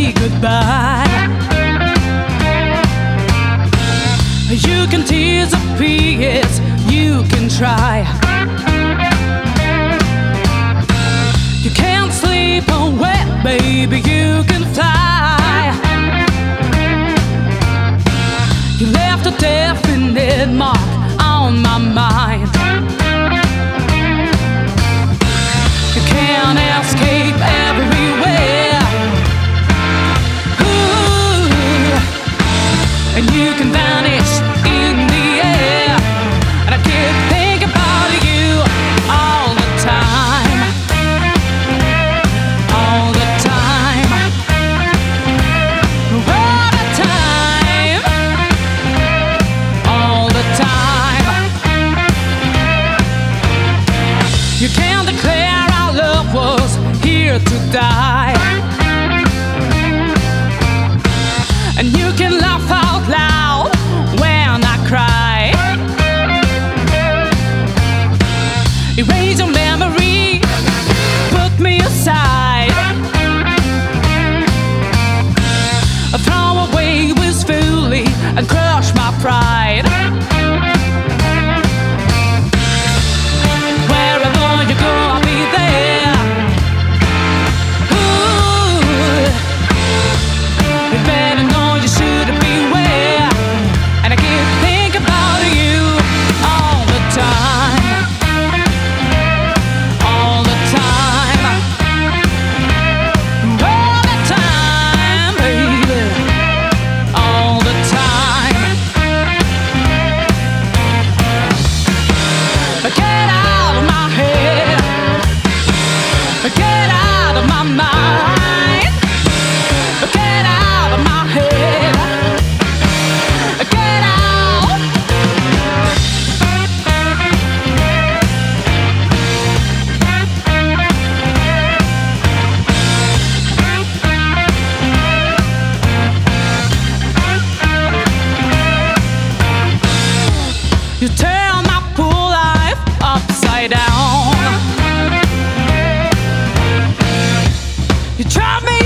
say goodbye. You can tease a piece, you can try. You can't sleep away, baby, you can fly. You left a definite mark on my mind. You can't escape everywhere. Ooh, and you can vanish in the air. And I can't think about you all the time. All the time. All the time. All the time. You can't declare our love was here to die. And you can laugh out loud when I cry. Erase your memory, put me aside. Throw away wistfully and crush my pride. Wherever you go, I'll be there. Ooh, you better know you should beware. And I can't think about you all the time. All the time. All the time, baby. All the time. Get out of my head. Get out of my mind. Get out of my head. Get out. You turn my poor life upside down. You drive me